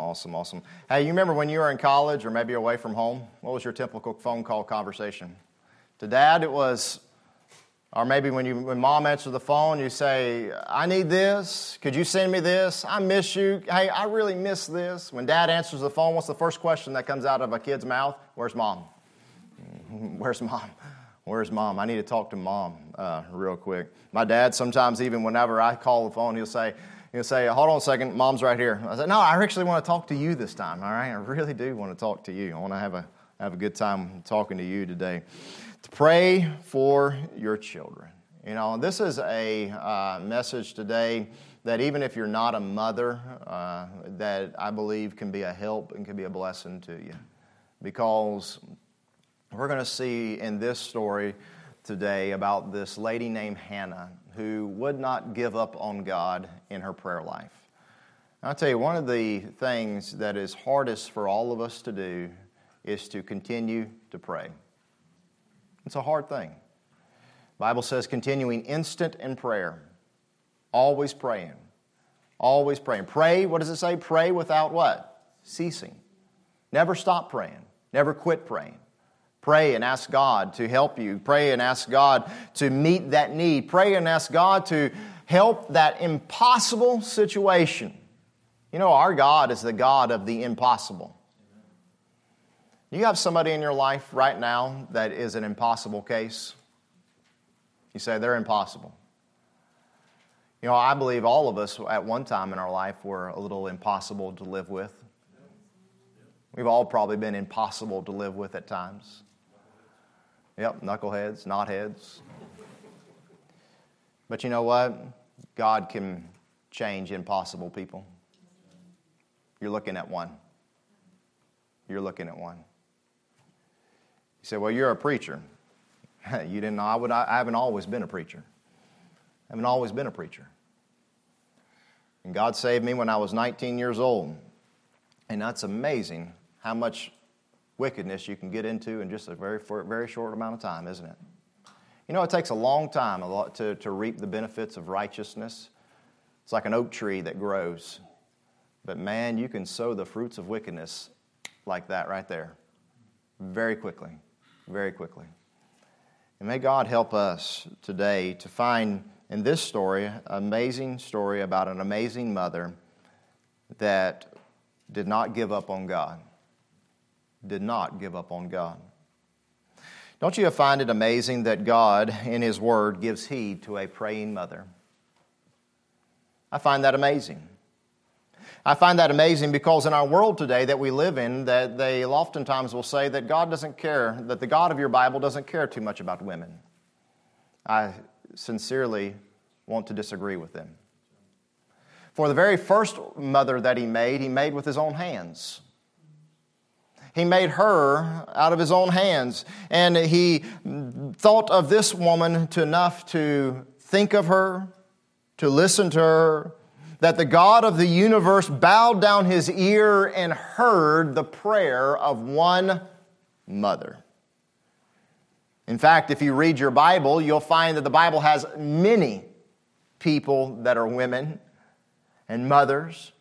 Awesome, awesome. Hey, you remember when you were in college or maybe away from home? What was your typical phone call conversation? To Dad, it was, or maybe when Mom answered the phone, you say, I need this. Could you send me this? I miss you. Hey, I really miss this. When Dad answers the phone, what's the first question that comes out of a kid's mouth? Where's Mom? Where's Mom? Where's Mom? I need to talk to Mom real quick. My dad, sometimes even whenever I call the phone, he'll say, hold on a second, Mom's right here. I said, no, I actually want to talk to you this time, all right? I really do want to talk to you. I want to have a good time talking to you today. To pray for your children. You know, this is a message today that even if you're not a mother, that I believe can be a help and can be a blessing to you. Because we're going to see in this story today about this lady named Hannah who would not give up on God in her prayer life. I'll tell you, one of the things that is hardest for all of us to do is to continue to pray. It's a hard thing. The Bible says continuing instant in prayer. Always praying. Always praying. Pray, what does it say? Pray without what? Ceasing. Never stop praying. Never quit praying. Pray and ask God to help you. Pray and ask God to meet that need. Pray and ask God to help that impossible situation. You know, our God is the God of the impossible. You have somebody in your life right now that is an impossible case. You say they're impossible. You know, I believe all of us at one time in our life were a little impossible to live with. We've all probably been impossible to live with at times. Yep, knuckleheads, knotheads. But you know what? God can change impossible people. You're looking at one. You're looking at one. You say, well, you're a preacher. You didn't know I haven't always been a preacher. I haven't always been a preacher. And God saved me when I was 19 years old. And that's amazing how much wickedness you can get into in just a very short amount of time, isn't it? You know, it takes a long time to reap the benefits of righteousness. It's like an oak tree that grows. But man, you can sow the fruits of wickedness like that right there. Very quickly. Very quickly. And may God help us today to find in this story an amazing story about an amazing mother that did not give up on God. Did not give up on God. Don't you find it amazing that God, in His Word, gives heed to a praying mother? I find that amazing. I find that amazing because in our world today that we live in, that they oftentimes will say that God doesn't care, that the God of your Bible doesn't care too much about women. I sincerely want to disagree with them. For the very first mother that He made with His own hands. He made her out of His own hands. And He thought of this woman enough to think of her, to listen to her, that the God of the universe bowed down His ear and heard the prayer of one mother. In fact, if you read your Bible, you'll find that the Bible has many people that are women and mothers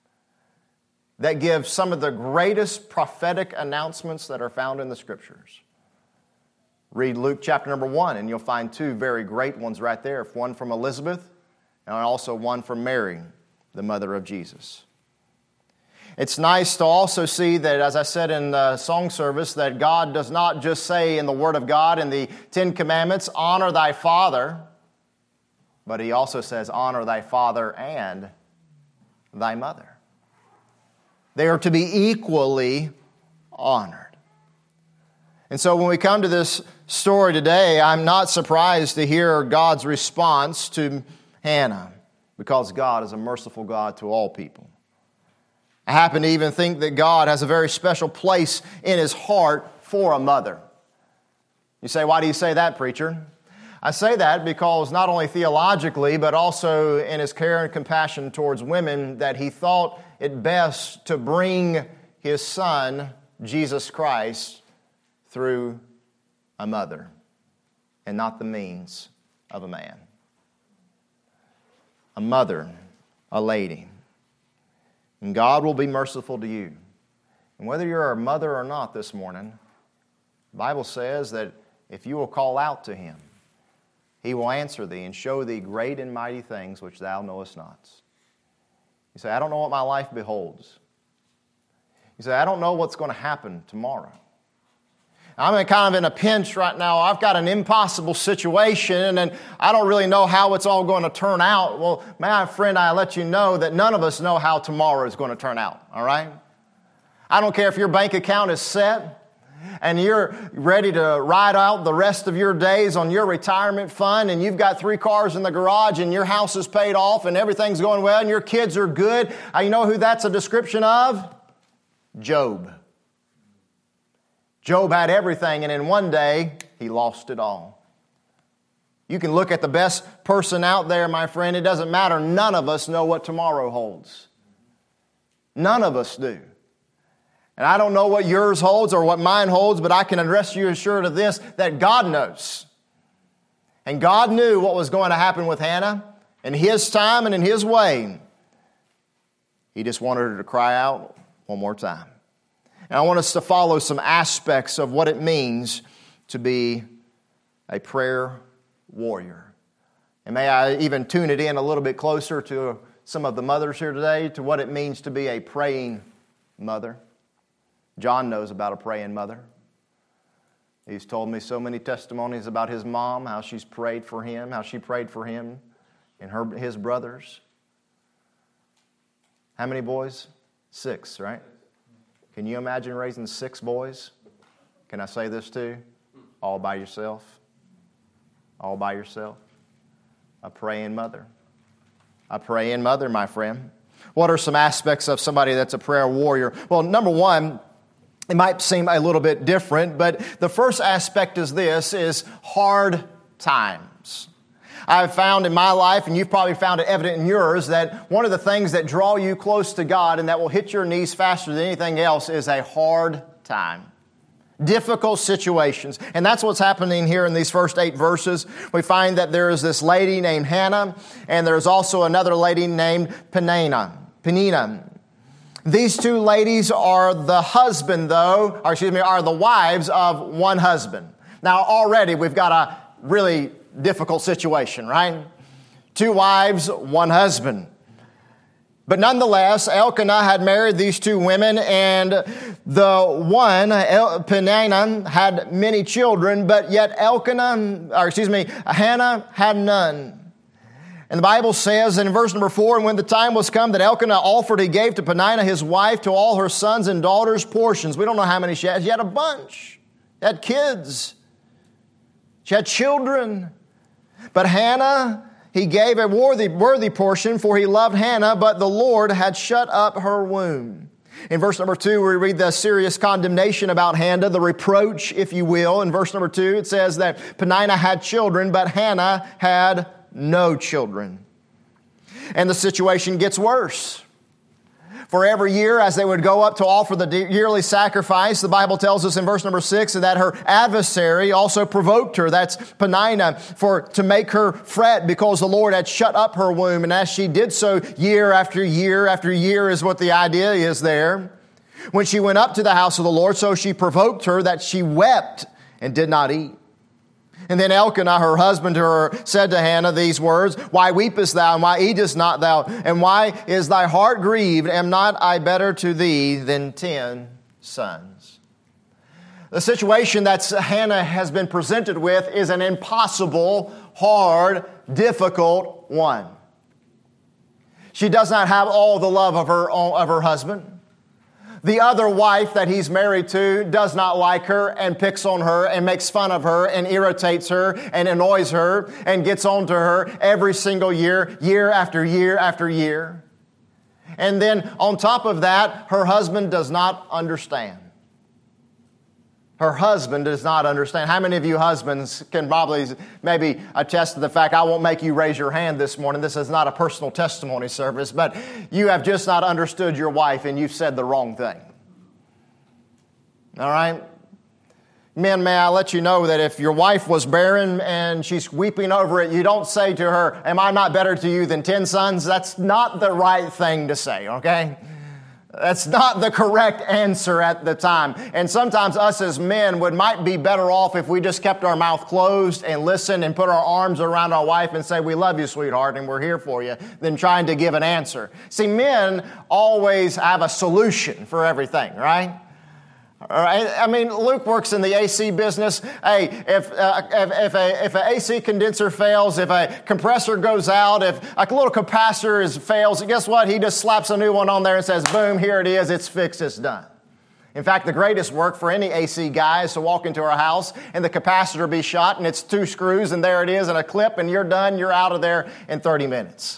that give some of the greatest prophetic announcements that are found in the Scriptures. Read Luke chapter number 1, and you'll find two very great ones right there. One from Elizabeth, and also one from Mary, the mother of Jesus. It's nice to also see that, as I said in the song service, that God does not just say in the Word of God, in the Ten Commandments, honor thy father, but He also says, honor thy father and thy mother. They are to be equally honored. And so when we come to this story today, I'm not surprised to hear God's response to Hannah, because God is a merciful God to all people. I happen to even think that God has a very special place in His heart for a mother. You say, why do you say that, preacher? I say that because not only theologically, but also in His care and compassion towards women, that He thought it best to bring His Son, Jesus Christ, through a mother and not the means of a man. A mother, a lady. And God will be merciful to you. And whether you're a mother or not this morning, the Bible says that if you will call out to Him, He will answer thee and show thee great and mighty things which thou knowest not. You say, I don't know what my life beholds. You say, I don't know what's going to happen tomorrow. I'm kind of in a pinch right now. I've got an impossible situation, and I don't really know how it's all going to turn out. Well, my friend, I let you know that none of us know how tomorrow is going to turn out, all right? I don't care if your bank account is set and you're ready to ride out the rest of your days on your retirement fund, and you've got 3 cars in the garage, and your house is paid off, and everything's going well, and your kids are good. You know who that's a description of? Job. Job had everything, and in one day, he lost it all. You can look at the best person out there, my friend. It doesn't matter. None of us know what tomorrow holds. None of us do. And I don't know what yours holds or what mine holds, but I can address you assured of this, that God knows. And God knew what was going to happen with Hannah in His time and in His way. He just wanted her to cry out one more time. And I want us to follow some aspects of what it means to be a prayer warrior. And may I even tune it in a little bit closer to some of the mothers here today, to what it means to be a praying mother. John knows about a praying mother. He's told me so many testimonies about his mom, how she's prayed for him, how she prayed for him and his brothers. How many boys? 6, right? Can you imagine raising 6 boys? Can I say this too? All by yourself. All by yourself. A praying mother. A praying mother, my friend. What are some aspects of somebody that's a prayer warrior? Well, number one, it might seem a little bit different, but the first aspect is hard times. I've found in my life, and you've probably found it evident in yours, that one of the things that draw you close to God and that will hit your knees faster than anything else is a hard time. Difficult situations. And that's what's happening here in these first 8 verses. We find that there is this lady named Hannah, and there's also another lady named Peninnah. These 2 ladies are the wives of one husband. Now already we've got a really difficult situation, right? 2 wives, 1 husband. But nonetheless, Elkanah had married these 2 women, and the one, Peninnah, had many children, but yet Hannah had none. And the Bible says in verse number 4, and when the time was come that Elkanah offered, he gave to Peninnah his wife, to all her sons and daughters portions. We don't know how many she had. She had a bunch. She had kids. She had children. But Hannah, he gave a worthy portion, for he loved Hannah, but the Lord had shut up her womb. In verse number 2, we read the serious condemnation about Hannah, the reproach, if you will. In verse number 2, it says that Peninnah had children, but Hannah had no children. And the situation gets worse. For every year, as they would go up to offer the yearly sacrifice, the Bible tells us in verse number 6 that her adversary also provoked her, that's Peninnah, to make her fret because the Lord had shut up her womb. And as she did so year after year after year is what the idea is there. When she went up to the house of the Lord, so she provoked her that she wept and did not eat. And then Elkanah, her husband, to her, said to Hannah these words, Why weepest thou, and why eatest not thou? And why is thy heart grieved? Am not I better to thee than 10 sons? The situation that Hannah has been presented with is an impossible, hard, difficult one. She does not have all the love of her husband. The other wife that he's married to does not like her and picks on her and makes fun of her and irritates her and annoys her and gets on to her every single year, year after year after year. And then on top of that, her husband does not understand. Her husband does not understand. How many of you husbands can probably maybe attest to the fact, I won't make you raise your hand this morning. This is not a personal testimony service, but you have just not understood your wife and you've said the wrong thing. All right? Men, may I let you know that if your wife was barren and she's weeping over it, you don't say to her, am I not better to you than 10 sons? That's not the right thing to say, okay? That's not the correct answer at the time. And sometimes us as men might be better off if we just kept our mouth closed and listened and put our arms around our wife and say, we love you, sweetheart, and we're here for you, than trying to give an answer. See, men always have a solution for everything, right? All right. I mean, Luke works in the AC business. Hey, if an AC condenser fails, if a compressor goes out, if a little capacitor fails, guess what? He just slaps a new one on there and says, boom, here it is. It's fixed. It's done. In fact, the greatest work for any AC guy is to walk into our house and the capacitor be shot and it's 2 screws and there it is and a clip and you're done. You're out of there in 30 minutes.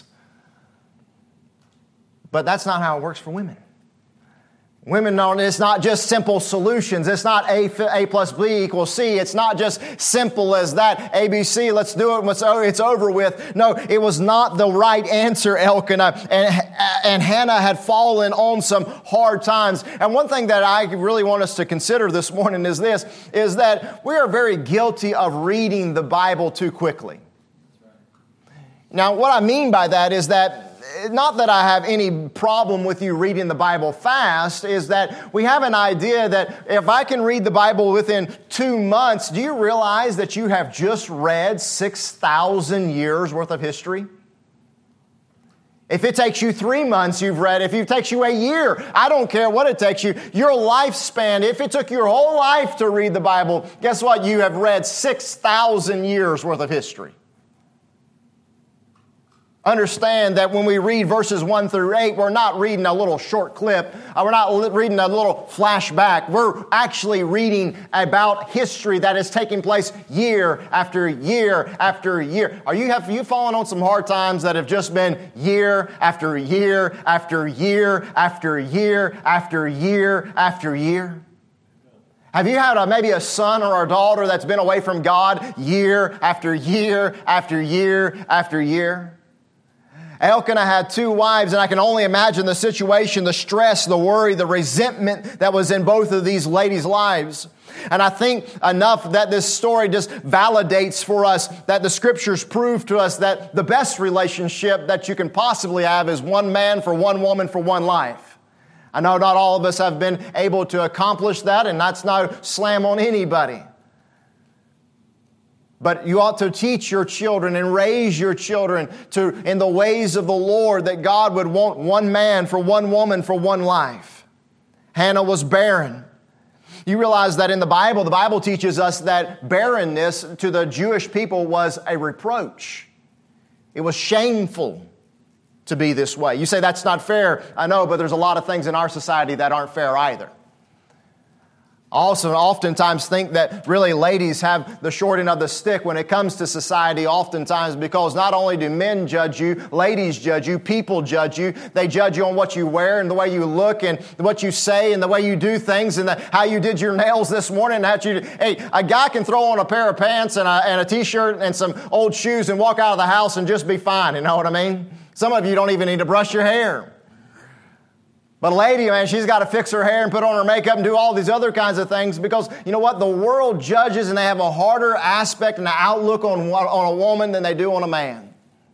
But that's not how it works for women. Women know it's not just simple solutions. It's not A plus B equals C. It's not just simple as that. ABC, let's do it. It's over with. No, it was not the right answer, Elkanah. And Hannah had fallen on some hard times. And one thing that I really want us to consider this morning is this, is that we are very guilty of reading the Bible too quickly. Now, what I mean by that is that not that I have any problem with you reading the Bible fast, is that we have an idea that if I can read the Bible within 2 months, do you realize that you have just read 6,000 years worth of history? If it takes you 3 months, you've read. If it takes you a year, I don't care what it takes you. Your lifespan, if it took your whole life to read the Bible, guess what? You have read 6,000 years worth of history. Understand that when we read verses 1 through 8, we're not reading a little short clip. We're not reading a little flashback. We're actually reading about history that is taking place year after year after year. Have you fallen on some hard times that have just been year after year after year after year after year after year? Have you had maybe a son or a daughter that's been away from God year after year after year after year? Elkanah had 2 wives, and I can only imagine the situation, the stress, the worry, the resentment that was in both of these ladies' lives. And I think enough that this story just validates for us that the Scriptures prove to us that the best relationship that you can possibly have is one man for one woman for one life. I know not all of us have been able to accomplish that, and that's no slam on anybody. But you ought to teach your children and raise your children in the ways of the Lord, that God would want one man for one woman for one life. Hannah was barren. You realize that in the Bible teaches us that barrenness to the Jewish people was a reproach. It was shameful to be this way. You say that's not fair. I know, but there's a lot of things in our society that aren't fair either. I also oftentimes think that really ladies have the short end of the stick when it comes to society oftentimes, because not only do men judge you, ladies judge you, people judge you. They judge you on what you wear and the way you look and what you say and the way you do things and how you did your nails this morning. Hey, a guy can throw on a pair of pants and a t-shirt and some old shoes and walk out of the house and just be fine. You know what I mean? Some of you don't even need to brush your hair. But a lady, man, she's got to fix her hair and put on her makeup and do all these other kinds of things because, you know what, the world judges and they have a harder aspect and an outlook on a woman than they do on a man.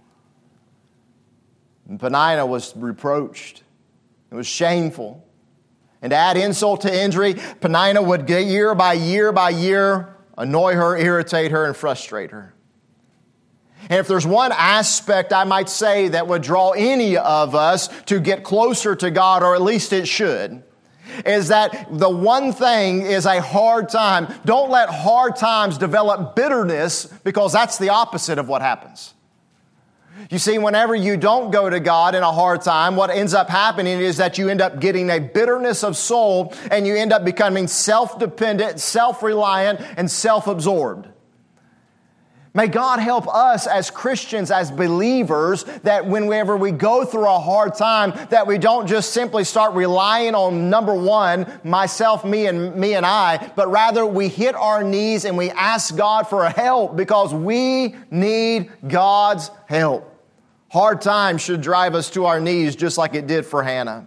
And Peninnah was reproached. It was shameful. And to add insult to injury, Peninnah would year by year annoy her, irritate her, and frustrate her. And if there's one aspect, I might say, that would draw any of us to get closer to God, or at least it should, is that the one thing is a hard time. Don't let hard times develop bitterness, because that's the opposite of what happens. You see, whenever you don't go to God in a hard time, what ends up happening is that you end up getting a bitterness of soul, and you end up becoming self-dependent, self-reliant, and self-absorbed. May God help us as Christians, as believers, that whenever we go through a hard time, that we don't just simply start relying on number one, myself, me and I, but rather we hit our knees and we ask God for help, because we need God's help. Hard times should drive us to our knees just like it did for Hannah.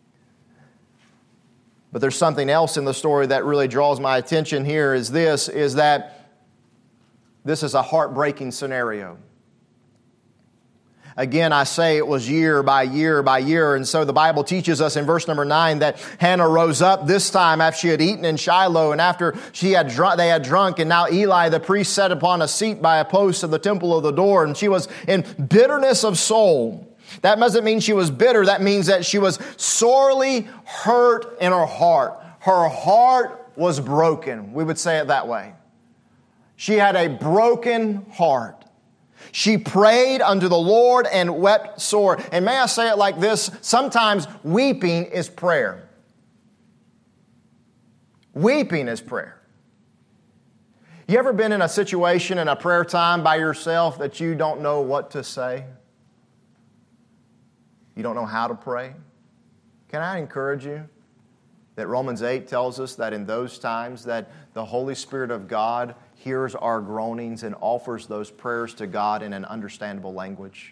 But there's something else in the story that really draws my attention here is that this is a heartbreaking scenario. Again, I say it was year by year by year. And so the Bible teaches us in verse number 9 that Hannah rose up this time after she had eaten in Shiloh and after they had drunk. And now Eli, the priest, sat upon a seat by a post of the temple of the door. And she was in bitterness of soul. That doesn't mean she was bitter. That means that she was sorely hurt in her heart. Her heart was broken. We would say it that way. She had a broken heart. She prayed unto the Lord and wept sore. And may I say it like this? Sometimes weeping is prayer. Weeping is prayer. You ever been in a situation in a prayer time by yourself that you don't know what to say? You don't know how to pray? Can I encourage you that Romans 8 tells us that in those times that the Holy Spirit of God hears our groanings and offers those prayers to God in an understandable language?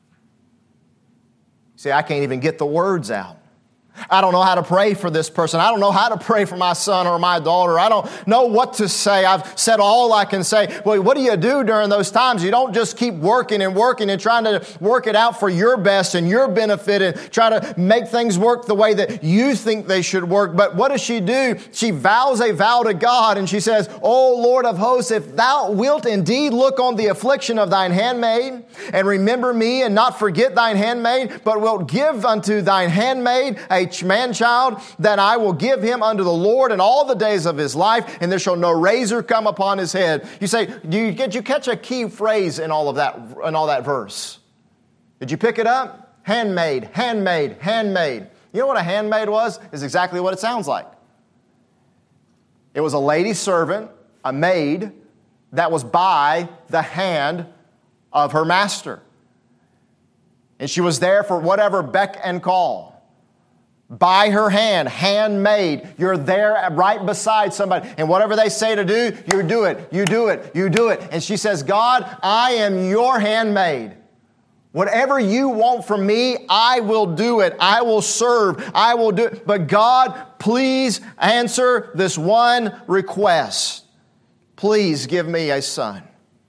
See, I can't even get the words out. I don't know how to pray for this person. I don't know how to pray for my son or my daughter. I don't know what to say. I've said all I can say. Well, what do you do during those times? You don't just keep working and trying to work it out for your best and your benefit and try to make things work the way that you think they should work. But what does she do? She vows a vow to God and she says, O Lord of hosts, if thou wilt indeed look on the affliction of thine handmaid and remember me and not forget thine handmaid, but wilt give unto thine handmaid a man-child, that I will give him unto the Lord in all the days of his life, and there shall no razor come upon his head. You say, did you catch a key phrase in all that verse? Did you pick it up? Handmaid, handmaid, handmaid. You know what a handmaid was? Is exactly what it sounds like. It was a lady servant, a maid, that was by the hand of her master. And she was there for whatever beck and call. By her hand, handmade. You're there right beside somebody. And whatever they say to do, you do it, you do it, you do it. And she says, God, I am your handmaid. Whatever you want from me, I will do it. I will serve. I will do it. But God, please answer this one request. Please give me a son.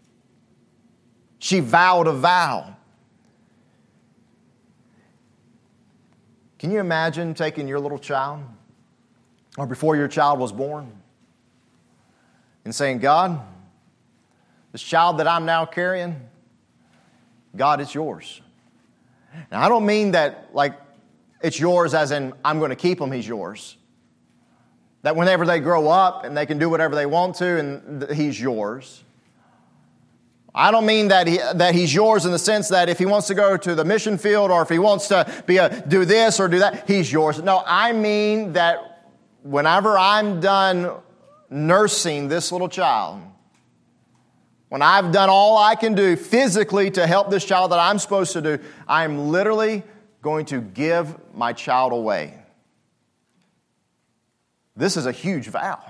She vowed a vow. Can you imagine taking your little child, or before your child was born, and saying, God, this child that I'm now carrying, God, it's yours. Now, I don't mean that like it's yours as in I'm going to keep him, he's yours. That whenever they grow up and they can do whatever they want to and he's yours. I don't mean that he's yours in the sense that if he wants to go to the mission field or if he wants to do this or do that, he's yours. No, I mean that whenever I'm done nursing this little child, when I've done all I can do physically to help this child that I'm supposed to do, I'm literally going to give my child away. This is a huge vow.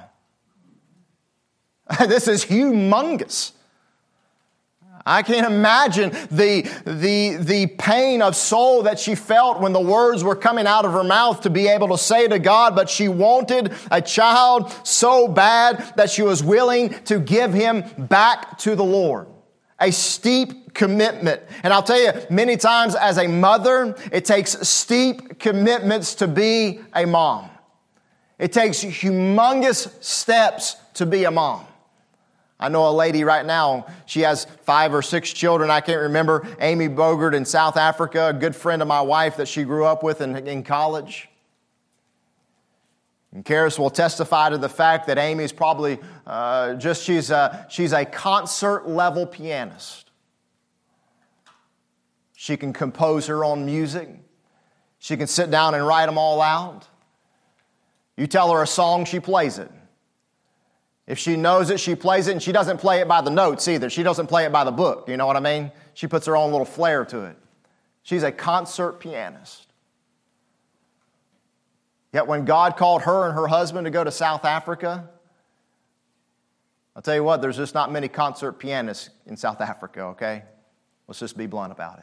This is humongous. I can't imagine the pain of soul that she felt when the words were coming out of her mouth to be able to say to God, but she wanted a child so bad that she was willing to give him back to the Lord. A steep commitment. And I'll tell you, many times as a mother, it takes steep commitments to be a mom. It takes humongous steps to be a mom. I know a lady right now, she has 5 or 6 children, I can't remember. Amy Bogert in South Africa, a good friend of my wife that she grew up with in college. And Karis will testify to the fact that Amy's probably she's a concert-level pianist. She can compose her own music. She can sit down and write them all out. You tell her a song, she plays it. If she knows it, she plays it, and she doesn't play it by the notes either. She doesn't play it by the book, you know what I mean? She puts her own little flair to it. She's a concert pianist. Yet when God called her and her husband to go to South Africa, I'll tell you what, there's just not many concert pianists in South Africa, okay? Let's just be blunt about it.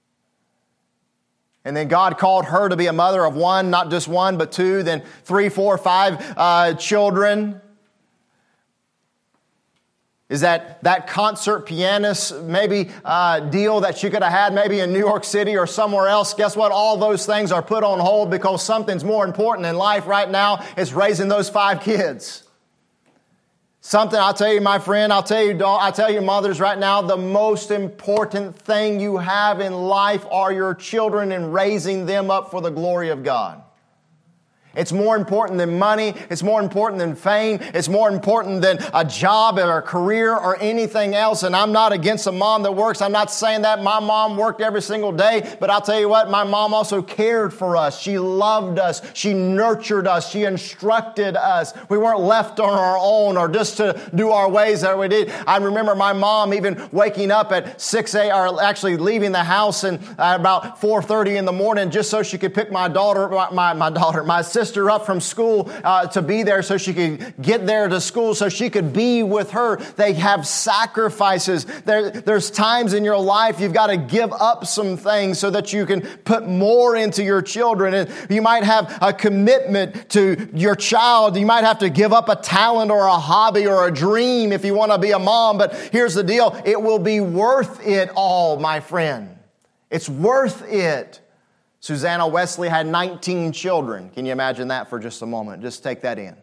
And then God called her to be a mother of 1, not just 1, but 2, then 3, 4, 5 children. Is that concert pianist maybe deal that you could have had maybe in New York City or somewhere else? Guess what? All those things are put on hold because something's more important in life right now is raising those 5 kids. Something, I'll tell you, my friend, I'll tell you mothers right now, the most important thing you have in life are your children and raising them up for the glory of God. It's more important than money. It's more important than fame. It's more important than a job or a career or anything else. And I'm not against a mom that works. I'm not saying that. My mom worked every single day. But I'll tell you what, my mom also cared for us. She loved us. She nurtured us. She instructed us. We weren't left on our own or just to do our ways that we did. I remember my mom even waking up at 6 a.m. or actually leaving the house and about 4:30 in the morning just so she could pick my sister up from school to be there so she could get there to school so she could be with her. They have sacrifices. There's times in your life you've got to give up some things so that you can put more into your children. And you might have a commitment to your child. You might have to give up a talent or a hobby or a dream if you want to be a mom. But here's the deal. It will be worth it all, my friend. It's worth it. Susanna Wesley had 19 children. Can you imagine that for just a moment? Just take that in.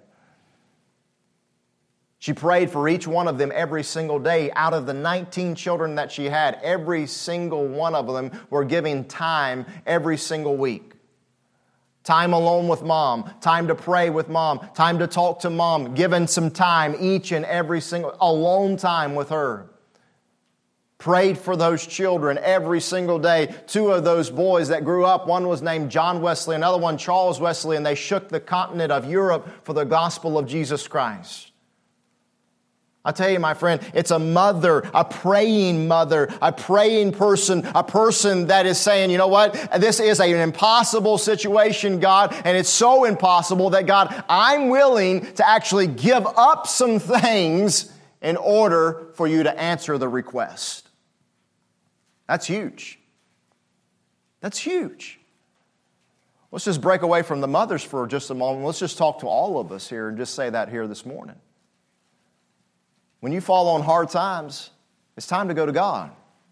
She prayed for each one of them every single day. Out of the 19 children that she had, every single one of them were giving time every single week. Time alone with mom, time to pray with mom, time to talk to mom, giving some time each and every single, alone time with her. Prayed for those children every single day. 2 of those boys that grew up, one was named John Wesley, another one Charles Wesley, and they shook the continent of Europe for the gospel of Jesus Christ. I tell you, my friend, it's a mother, a praying person, a person that is saying, you know what, this is an impossible situation, God, and it's so impossible that, God, I'm willing to actually give up some things in order for you to answer the request. That's huge. That's huge. Let's just break away from the mothers for just a moment. Let's just talk to all of us here and just say that here this morning. When you fall on hard times, it's time to go to God.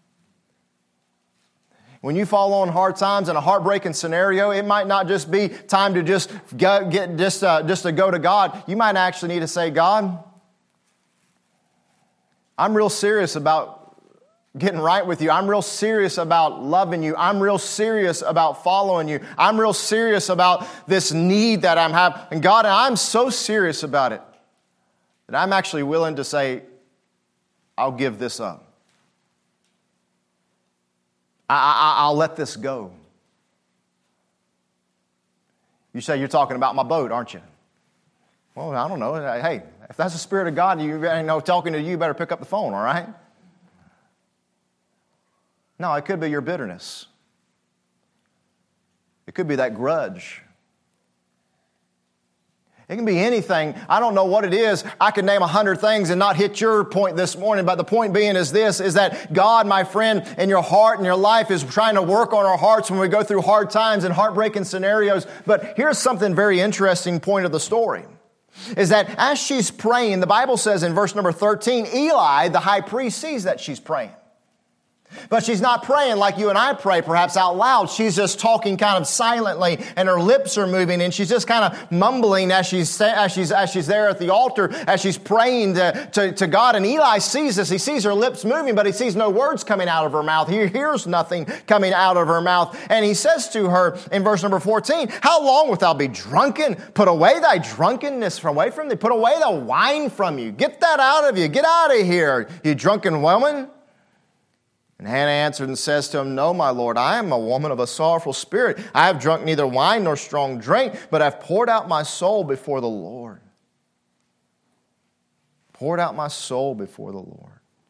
When you fall on hard times in a heartbreaking scenario, it might not just be time to just go to God. You might actually need to say, God, I'm real serious about getting right with you. I'm real serious about loving you. I'm real serious about following you. I'm real serious about this need that I'm having. And God, I'm so serious about it that I'm actually willing to say, I'll give this up. I'll let this go. You say you're talking about my boat, aren't you? Well, I don't know. Hey, if that's the Spirit of God, talking to you, better pick up the phone, all right? No, it could be your bitterness. It could be that grudge. It can be anything. I don't know what it is. I could name 100 things and not hit your point this morning, but the point being is this, is that God, my friend, in your heart and your life is trying to work on our hearts when we go through hard times and heartbreaking scenarios. But here's something very interesting point of the story, is that as she's praying, the Bible says in verse number 13, Eli, the high priest, sees that she's praying. But she's not praying like you and I pray, perhaps out loud. She's just talking kind of silently, and her lips are moving, and she's just kind of mumbling as she's there at the altar, as she's praying to God. And Eli sees this. He sees her lips moving, but he sees no words coming out of her mouth. He hears nothing coming out of her mouth. And he says to her in verse number 14, how long wilt thou be drunken? Put away thy drunkenness from away from thee. Put away the wine from you. Get that out of you. Get out of here, you drunken woman. And Hannah answered and says to him, no, my Lord, I am a woman of a sorrowful spirit. I have drunk neither wine nor strong drink, but I have poured out my soul before the Lord. Poured out my soul before the Lord.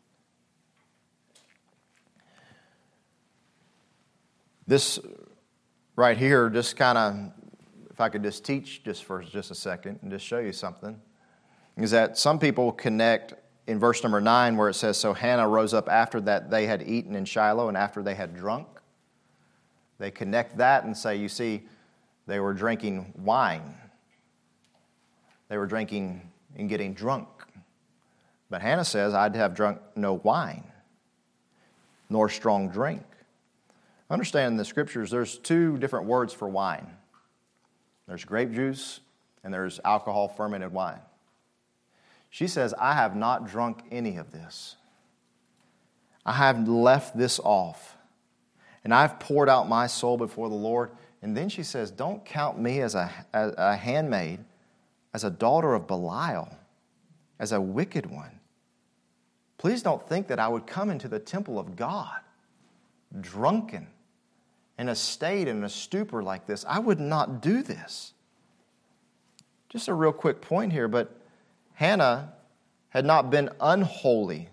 This right here, just kind of, if I could just teach just for just a second and just show you something, is that some people connect in verse number 9 where it says, so Hannah rose up after that they had eaten in Shiloh and after they had drunk. They connect that and say, you see, they were drinking wine. They were drinking and getting drunk. But Hannah says, I'd have drunk no wine, nor strong drink. Understand in the Scriptures, there's two different words for wine. There's grape juice and there's alcohol fermented wine. She says, I have not drunk any of this. I have left this off. And I've poured out my soul before the Lord. And then she says, don't count me as a handmaid, as a daughter of Belial, as a wicked one. Please don't think that I would come into the temple of God drunken, in a state, in a stupor like this. I would not do this. Just a real quick point here, but Hannah had not been unholy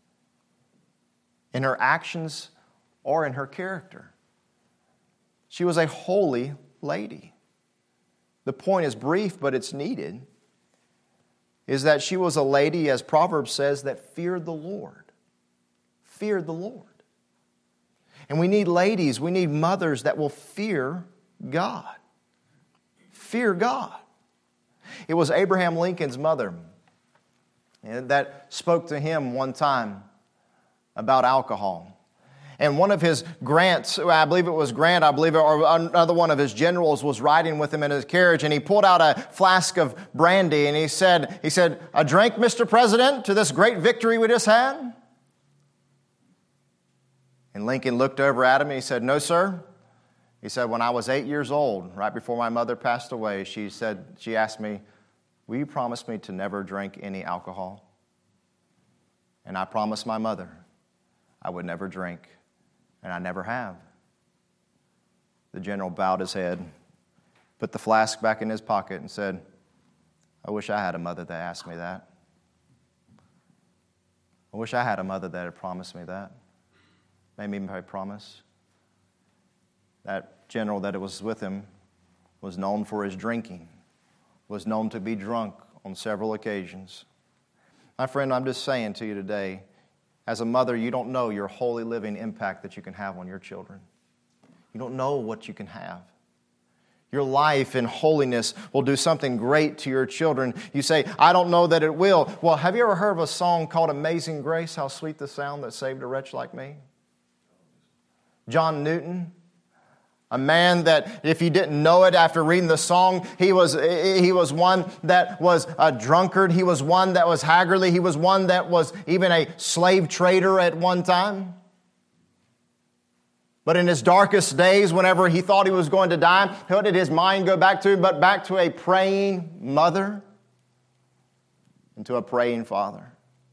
in her actions or in her character. She was a holy lady. The point is brief, but it's needed, is that she was a lady, as Proverbs says, that feared the Lord. Feared the Lord. And we need ladies, we need mothers that will fear God. Fear God. It was Abraham Lincoln's mother that spoke to him one time about alcohol. And one of his Grants, I believe it was Grant, or another one of his generals was riding with him in his carriage, and he pulled out a flask of brandy, and he said, a drink, Mr. President, to this great victory we just had? And Lincoln looked over at him and he said, no, sir. He said, when I was 8 years old, right before my mother passed away, she asked me, will you promise me to never drink any alcohol? And I promised my mother I would never drink, and I never have. The general bowed his head, put the flask back in his pocket, and said, I wish I had a mother that asked me that. I wish I had a mother that had promised me that. Made me a promise. That general that was with him was known for his drinking, was known to be drunk on several occasions. My friend, I'm just saying to you today, as a mother, you don't know your holy living impact that you can have on your children. You don't know what you can have. Your life in holiness will do something great to your children. You say, I don't know that it will. Well, have you ever heard of a song called Amazing Grace? How sweet the sound that saved a wretch like me? John Newton, a man that if you didn't know it after reading the song, he was one that was a drunkard. He was one that was haggardly. He was one that was even a slave trader at one time. But in his darkest days, whenever he thought he was going to die, who did his mind go back to? But back to a praying mother and to a praying father.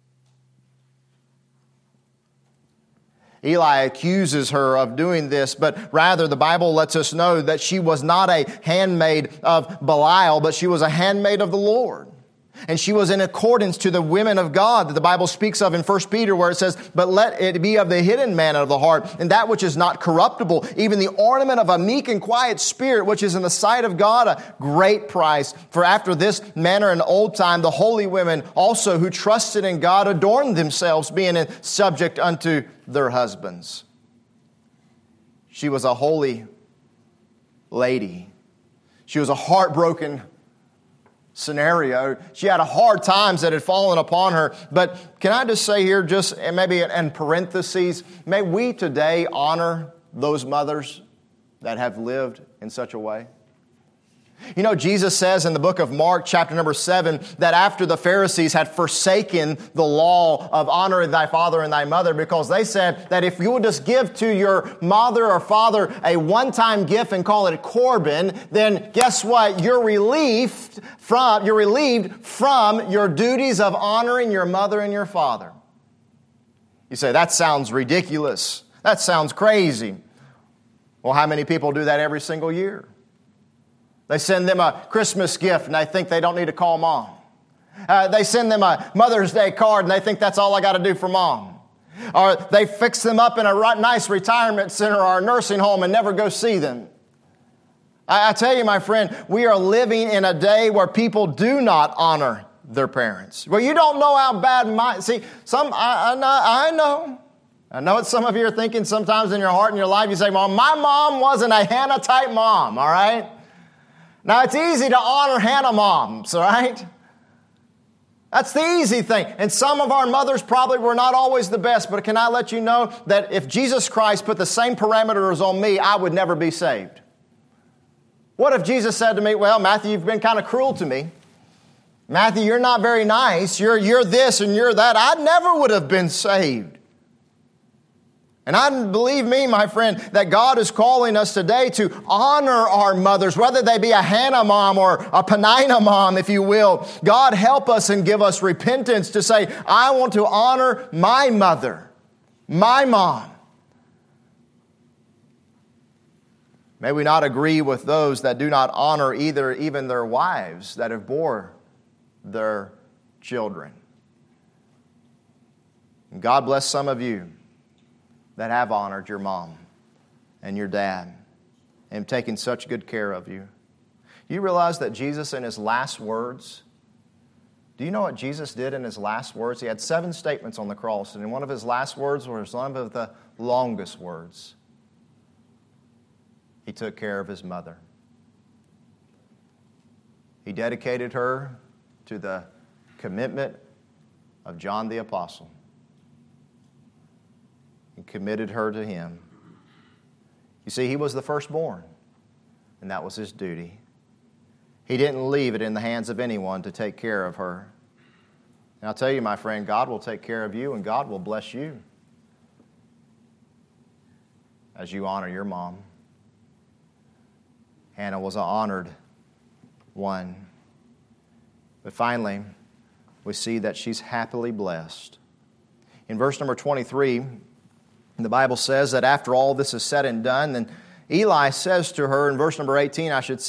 Eli accuses her of doing this, but rather the Bible lets us know that she was not a handmaid of Belial, but she was a handmaid of the Lord. And she was in accordance to the women of God that the Bible speaks of in 1 Peter, where it says, but let it be of the hidden man of the heart, and that which is not corruptible, even the ornament of a meek and quiet spirit, which is in the sight of God a great price. For after this manner in old time, the holy women also who trusted in God adorned themselves, being subject unto their husbands. She was a holy lady. She was a heartbroken scenario. She had hard times that had fallen upon her. But can I just say here, just maybe in parentheses, may we today honor those mothers that have lived in such a way? You know, Jesus says in the book of Mark, chapter number 7, that after the Pharisees had forsaken the law of honoring thy father and thy mother, because they said that if you would just give to your mother or father a one-time gift and call it a Corban, then guess what? You're relieved from your duties of honoring your mother and your father. You say, that sounds ridiculous. That sounds crazy. Well, how many people do that every single year? They send them a Christmas gift and they think they don't need to call mom. They send them a Mother's Day card and they think that's all I got to do for mom. Or they fix them up in a nice retirement center or a nursing home and never go see them. I tell you, my friend, we are living in a day where people do not honor their parents. Well, you don't know how bad I know. I know what some of you are thinking sometimes in your heart and your life. You say, well, my mom wasn't a Hannah-type mom, all right? Now, it's easy to honor Hannah moms, all right? That's the easy thing. And some of our mothers probably were not always the best, but can I let you know that if Jesus Christ put the same parameters on me, I would never be saved? What if Jesus said to me, well, Matthew, you've been kind of cruel to me. Matthew, you're not very nice. You're this and you're that. I never would have been saved. And I believe me, my friend, that God is calling us today to honor our mothers, whether they be a Hannah mom or a Penina mom, if you will. God help us and give us repentance to say, I want to honor my mother, my mom. May we not agree with those that do not honor even their wives that have bore their children. And God bless some of you that have honored your mom and your dad and taken such good care of you. You realize that Jesus in His last words, do you know what Jesus did in His last words? He had 7 statements on the cross, and in one of His last words was one of the longest words. He took care of His mother. He dedicated her to the commitment of John the Apostle and committed her to Him. You see, He was the firstborn, and that was His duty. He didn't leave it in the hands of anyone to take care of her. And I'll tell you, my friend, God will take care of you, and God will bless you as you honor your mom. Hannah was an honored one. But finally, we see that she's happily blessed. In verse number 23, the Bible says that after all this is said and done, then Eli says to her, in verse number 18, it's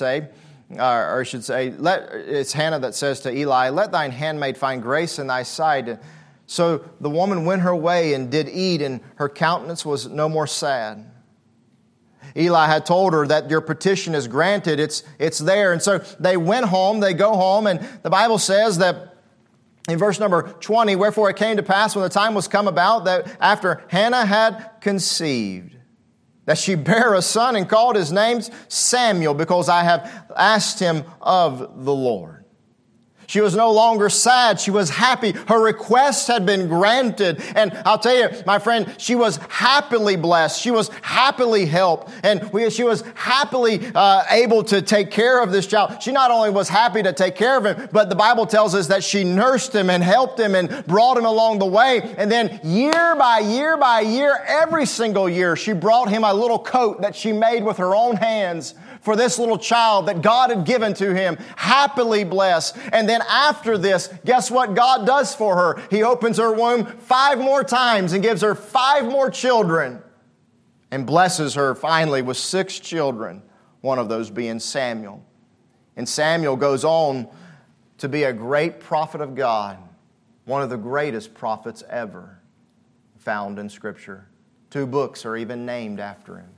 Hannah that says to Eli, let thine handmaid find grace in thy sight. So the woman went her way and did eat, and her countenance was no more sad. Eli had told her that your petition is granted. It's there. And so they went home, they go home, and the Bible says that in verse number 20, wherefore it came to pass when the time was come about that after Hannah had conceived, that she bare a son and called his name Samuel, because I have asked him of the Lord. She was no longer sad. She was happy. Her request had been granted. And I'll tell you, my friend, she was happily blessed. She was happily helped. And she was happily able to take care of this child. She not only was happy to take care of him, but the Bible tells us that she nursed him and helped him and brought him along the way. And then year by year by year, every single year, she brought him a little coat that she made with her own hands for this little child that God had given to him, happily blessed. And then after this, guess what God does for her? He opens her womb 5 more times and gives her 5 more children and blesses her finally with 6 children, one of those being Samuel. And Samuel goes on to be a great prophet of God, one of the greatest prophets ever found in Scripture. 2 books are even named after him.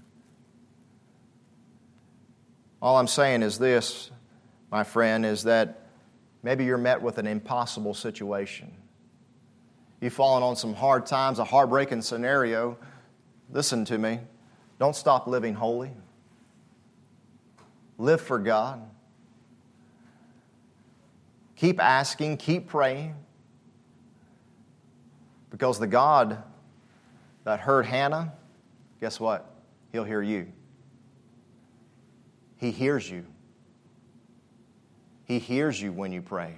All I'm saying is this, my friend, is that maybe you're met with an impossible situation. You've fallen on some hard times, a heartbreaking scenario. Listen to me. Don't stop living holy. Live for God. Keep asking, keep praying. Because the God that heard Hannah, guess what? He'll hear you. He hears you. He hears you when you pray.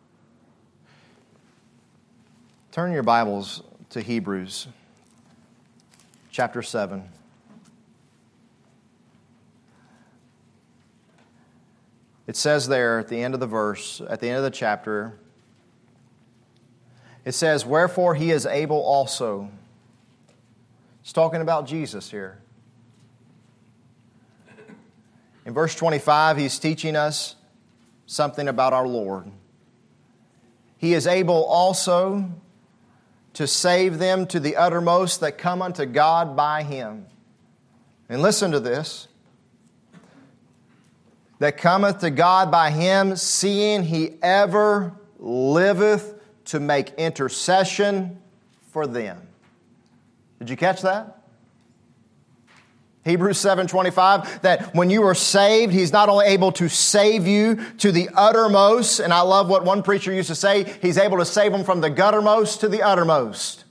Turn your Bibles to Hebrews chapter 7. It says there at the end of the verse, at the end of the chapter, it says, wherefore he is able also. It's talking about Jesus here. In verse 25, he's teaching us something about our Lord. He is able also to save them to the uttermost that come unto God by him. And listen to this. That cometh to God by him, seeing he ever liveth to make intercession for them. Did you catch that? Hebrews 7:25, that when you are saved, He's not only able to save you to the uttermost, and I love what one preacher used to say, He's able to save them from the guttermost to the uttermost.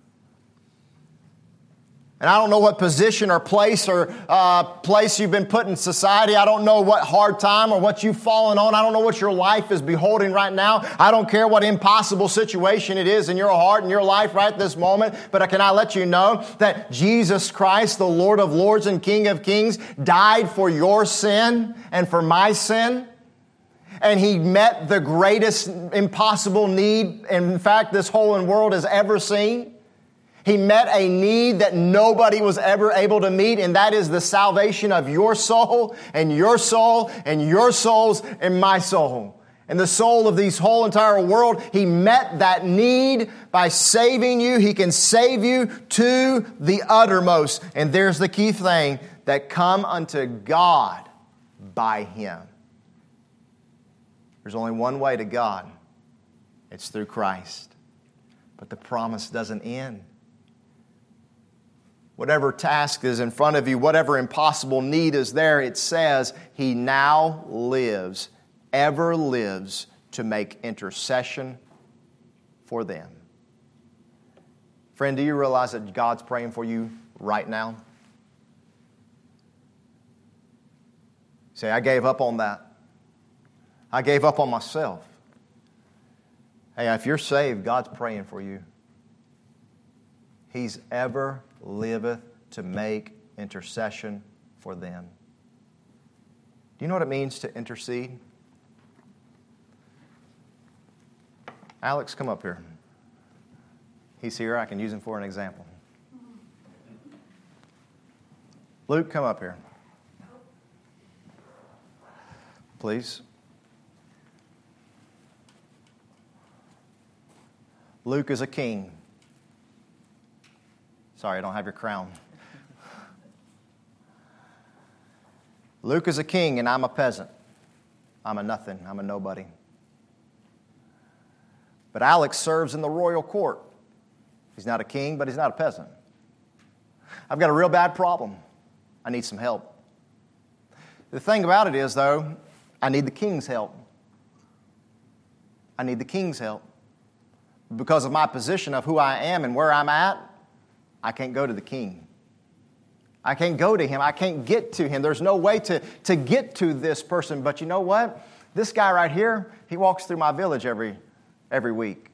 And I don't know what position or place you've been put in society. I don't know what hard time or what you've fallen on. I don't know what your life is beholding right now. I don't care what impossible situation it is in your heart and your life right this moment. But can I let you know that Jesus Christ, the Lord of Lords and King of Kings, died for your sin and for my sin? And He met the greatest impossible need, in fact, this whole world has ever seen. He met a need that nobody was ever able to meet, and that is the salvation of your soul and your soul and your souls and my soul. And the soul of this whole entire world. He met that need by saving you. He can save you to the uttermost. And there's the key thing, that come unto God by Him. There's only one way to God. It's through Christ. But the promise doesn't end. Whatever task is in front of you, whatever impossible need is there, it says He now lives, ever lives, to make intercession for them. Friend, do you realize that God's praying for you right now? Say, I gave up on that. I gave up on myself. Hey, if you're saved, God's praying for you. He's ever liveth to make intercession for them. Do you know what it means to intercede? Alex, come up here. He's here. I can use him for an example. Luke, come up here. Please. Luke is a king. Sorry, I don't have your crown. Luke is a king and I'm a peasant. I'm a nothing. I'm a nobody. But Alex serves in the royal court. He's not a king, but he's not a peasant. I've got a real bad problem. I need some help. The thing about it is, though, I need the king's help. I need the king's help. Because of my position of who I am and where I'm at, I can't go to the king. I can't go to him. I can't get to him. There's no way to get to this person. But you know what? This guy right here, he walks through my village every week.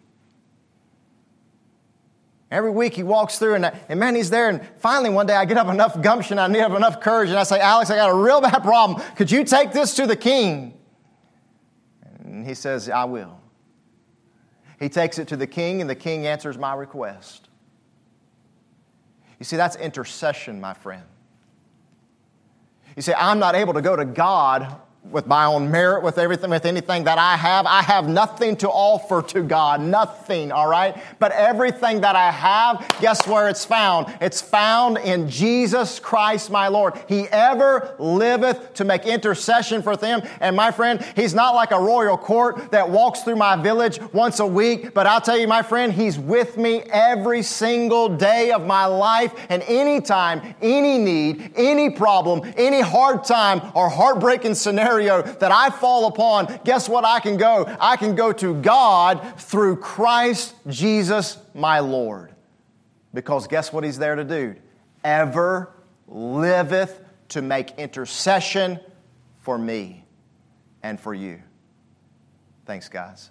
Every week he walks through and man, he's there. And finally one day I get up enough gumption, I need up enough courage, and I say, Alex, I got a real bad problem. Could you take this to the king? And he says, I will. He takes it to the king, and the king answers my request. You see, that's intercession, my friend. You see, I'm not able to go to God with my own merit, with everything, with anything that I have. I have nothing to offer to God. Nothing, all right? But everything that I have, guess where it's found? It's found in Jesus Christ, my Lord. He ever liveth to make intercession for them. And my friend, He's not like a royal court that walks through my village once a week. But I'll tell you, my friend, He's with me every single day of my life. And anytime, any need, any problem, any hard time or heartbreaking scenario that I fall upon, guess what I can go? I can go to God through Christ Jesus my Lord. Because guess what He's there to do? Ever liveth to make intercession for me and for you. Thanks, guys.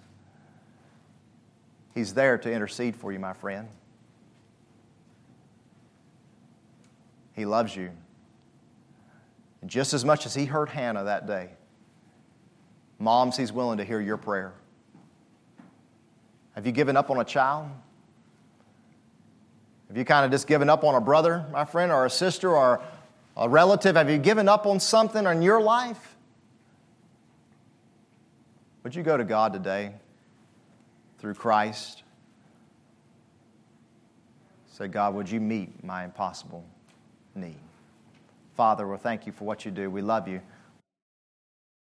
He's there to intercede for you, my friend. He loves you. And just as much as He heard Hannah that day, moms, He's willing to hear your prayer. Have you given up on a child? Have you kind of just given up on a brother, my friend, or a sister, or a relative? Have you given up on something in your life? Would you go to God today through Christ? Say, God, would you meet my impossible need? Father, we thank you for what you do. We love you.